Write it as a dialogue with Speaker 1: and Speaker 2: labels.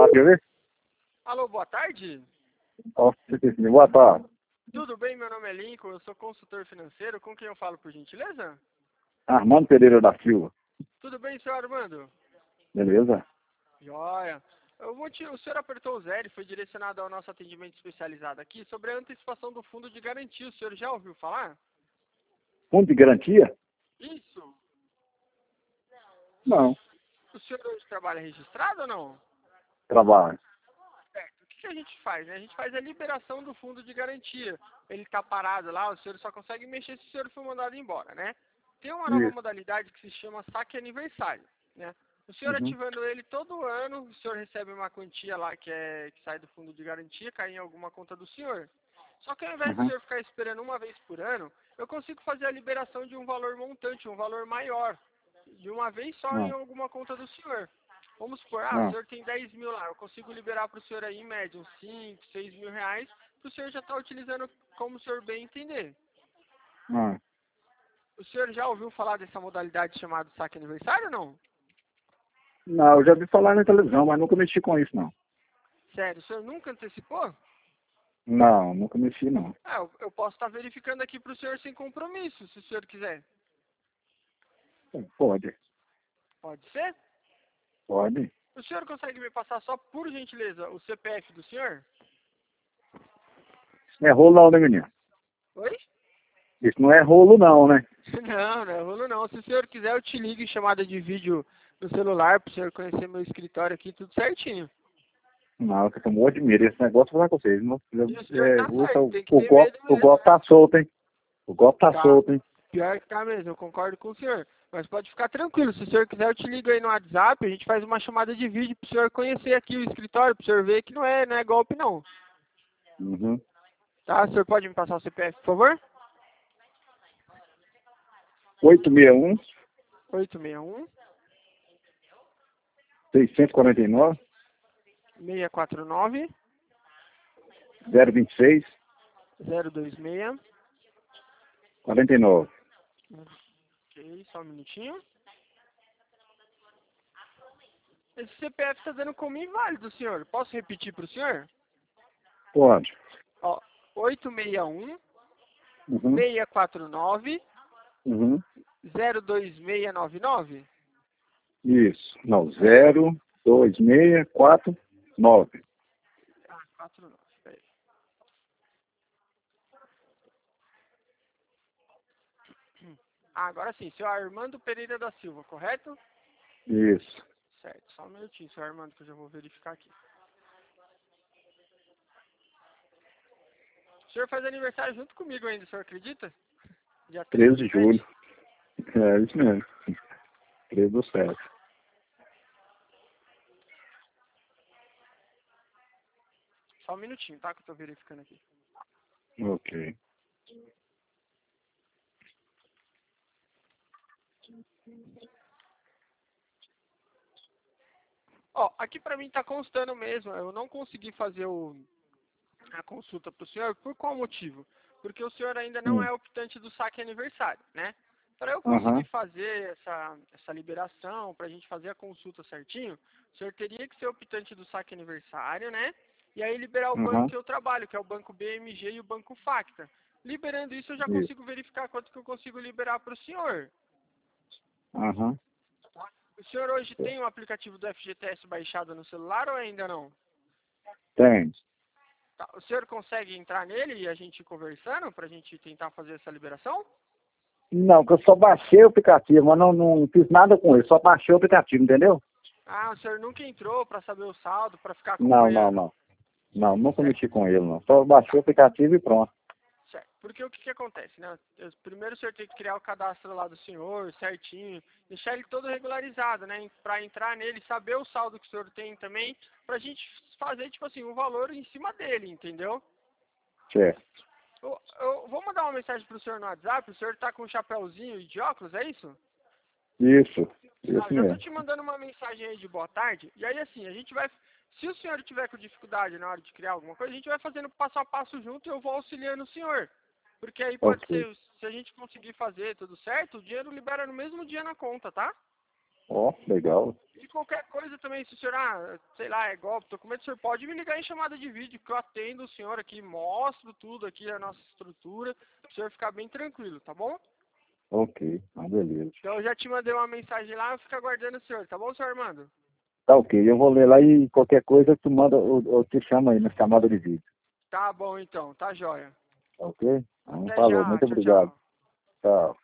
Speaker 1: falar, quer ver?
Speaker 2: Alô, boa tarde.
Speaker 1: Boa tarde.
Speaker 2: Tudo bem? Meu nome é Lincoln, eu sou consultor financeiro. Com quem eu falo, por gentileza?
Speaker 1: Armando Pereira da Silva.
Speaker 2: Tudo bem, senhor Armando?
Speaker 1: Beleza?
Speaker 2: Joia. O senhor apertou o zero e foi direcionado ao nosso atendimento especializado aqui sobre a antecipação do fundo de garantia. O senhor já ouviu falar?
Speaker 1: Fundo de garantia?
Speaker 2: Isso.
Speaker 1: Não.
Speaker 2: O senhor hoje trabalha registrado ou não?
Speaker 1: Trabalho.
Speaker 2: Certo. O que a gente faz, né? A gente faz a liberação do fundo de garantia. Ele está parado lá, o senhor só consegue mexer se o senhor for mandado embora, né? Tem uma nova
Speaker 1: Isso.
Speaker 2: modalidade que se chama saque aniversário, né? O senhor
Speaker 1: Uhum.
Speaker 2: ativando ele todo ano, o senhor recebe uma quantia lá que sai do fundo de garantia, cai em alguma conta do senhor. Só que ao invés do
Speaker 1: Uhum.
Speaker 2: senhor ficar esperando uma vez por ano, eu consigo fazer a liberação de um valor montante, um valor maior, de uma vez só em
Speaker 1: Não.
Speaker 2: alguma conta do senhor. Vamos supor, o
Speaker 1: Não.
Speaker 2: senhor tem 10 mil lá, eu consigo liberar para o senhor aí em média uns 5, 6 mil reais, para o senhor já estar utilizando como o senhor bem entender.
Speaker 1: Não.
Speaker 2: O senhor já ouviu falar dessa modalidade chamada saque aniversário ou não?
Speaker 1: Não, eu já vi falar na televisão, mas nunca mexi com isso, não.
Speaker 2: Sério, o senhor nunca antecipou?
Speaker 1: Não, nunca mexi, não.
Speaker 2: Eu posso estar verificando aqui para o senhor sem compromisso, se o senhor quiser.
Speaker 1: Pode.
Speaker 2: Pode ser?
Speaker 1: Pode.
Speaker 2: O senhor consegue me passar só, por gentileza, o CPF do senhor?
Speaker 1: Isso não é rolo não, né, menino?
Speaker 2: Oi?
Speaker 1: Isso não é rolo não, né?
Speaker 2: Não, não é rolo não. Se o senhor quiser, eu te ligo em chamada de vídeo no celular para o senhor conhecer meu escritório aqui, tudo certinho.
Speaker 1: Não, que eu morro de medo. Esse negócio vou falar com vocês. Não,
Speaker 2: E o senhor tá certo, tem que
Speaker 1: o
Speaker 2: ter medo mesmo,
Speaker 1: golpe
Speaker 2: né?
Speaker 1: tá solto, hein? O golpe tá
Speaker 2: Tá.
Speaker 1: solto, hein?
Speaker 2: Pior que tá mesmo, eu concordo com o senhor. Mas pode ficar tranquilo, se o senhor quiser, eu te ligo aí no WhatsApp, a gente faz uma chamada de vídeo pro senhor conhecer aqui o escritório, pro senhor ver que não é golpe não.
Speaker 1: Uhum.
Speaker 2: Tá? O senhor pode me passar o CPF, por favor?
Speaker 1: 861
Speaker 2: 861
Speaker 1: 649
Speaker 2: 649
Speaker 1: 026
Speaker 2: 026.
Speaker 1: 49.
Speaker 2: Ok, só um minutinho. Esse CPF está dando como inválido, senhor. Posso repetir para o senhor?
Speaker 1: Pode.
Speaker 2: Ó, 861
Speaker 1: Uhum.
Speaker 2: 649
Speaker 1: Uhum.
Speaker 2: 02699.
Speaker 1: Isso. Não, 02649.
Speaker 2: Ah, 49, peraí. Ah, agora sim, senhor Armando Pereira da Silva, correto?
Speaker 1: Isso.
Speaker 2: Certo, só um minutinho, senhor Armando, que eu já vou verificar aqui. O senhor faz aniversário junto comigo ainda, o senhor acredita? Dia 13
Speaker 1: 13
Speaker 2: do
Speaker 1: de
Speaker 2: 7.
Speaker 1: julho. É isso mesmo. 13 do 7.
Speaker 2: Só um minutinho, tá? Que eu tô verificando aqui.
Speaker 1: Ok.
Speaker 2: Ó, aqui pra mim tá constando mesmo, eu não consegui fazer a consulta pro senhor, por qual motivo? Porque o senhor ainda não é optante do saque aniversário, né? Para eu conseguir
Speaker 1: Aham.
Speaker 2: fazer essa liberação, para a gente fazer a consulta certinho, o senhor teria que ser optante do saque aniversário, né? E aí liberar o banco
Speaker 1: Aham.
Speaker 2: que eu trabalho, que é o Banco BMG e o Banco Facta. Liberando isso, eu já
Speaker 1: Isso.
Speaker 2: consigo verificar quanto que eu consigo liberar para o senhor.
Speaker 1: Aham.
Speaker 2: O senhor hoje tem o aplicativo do FGTS baixado no celular ou ainda não?
Speaker 1: Tem.
Speaker 2: Tá, o senhor consegue entrar nele e a gente ir conversando para a gente tentar fazer essa liberação?
Speaker 1: Não, que eu só baixei o aplicativo, mas não fiz nada com ele. Só baixei o aplicativo, entendeu?
Speaker 2: Ah, o senhor nunca entrou para saber o saldo, para ficar
Speaker 1: Não, não,
Speaker 2: acompanhando?
Speaker 1: não. Não, nunca
Speaker 2: Certo,
Speaker 1: mexi com ele, não. Só baixei o aplicativo e pronto.
Speaker 2: certo. Porque o que acontece, né? Primeiro o senhor tem que criar o cadastro lá do senhor, certinho, deixar ele todo regularizado, né? Para entrar nele, saber o saldo que o senhor tem também, pra gente fazer, tipo assim, um valor em cima dele, entendeu?
Speaker 1: Certo.
Speaker 2: Eu vou mandar uma mensagem pro senhor no WhatsApp, o senhor tá com um chapéuzinho e de óculos, é isso?
Speaker 1: Isso.
Speaker 2: Ah,
Speaker 1: Isso
Speaker 2: já tô
Speaker 1: mesmo.
Speaker 2: te mandando uma mensagem aí de boa tarde. E aí, assim, a gente vai. Se o senhor tiver com dificuldade na hora de criar alguma coisa, a gente vai fazendo passo a passo junto e eu vou auxiliando o senhor. Porque aí pode
Speaker 1: Ok.
Speaker 2: ser, se a gente conseguir fazer tudo certo, o dinheiro libera no mesmo dia na conta, tá?
Speaker 1: Ó, legal.
Speaker 2: E qualquer coisa também, se o senhor, sei lá, é golpe, tô com medo, o senhor pode me ligar em chamada de vídeo, que eu atendo o senhor aqui, mostro tudo aqui, a nossa estrutura, para o senhor ficar bem tranquilo, tá bom?
Speaker 1: Ok, beleza.
Speaker 2: Então eu já te mandei uma mensagem lá, eu fico aguardando o senhor, tá bom, senhor Armando?
Speaker 1: Tá ok, eu vou ler lá e qualquer coisa tu manda, eu te chamo aí na chamada de vídeo.
Speaker 2: Tá bom então, tá jóia.
Speaker 1: Ok?
Speaker 2: Até
Speaker 1: Falou,
Speaker 2: já,
Speaker 1: muito
Speaker 2: tchau,
Speaker 1: obrigado.
Speaker 2: tchau.
Speaker 1: Tchau.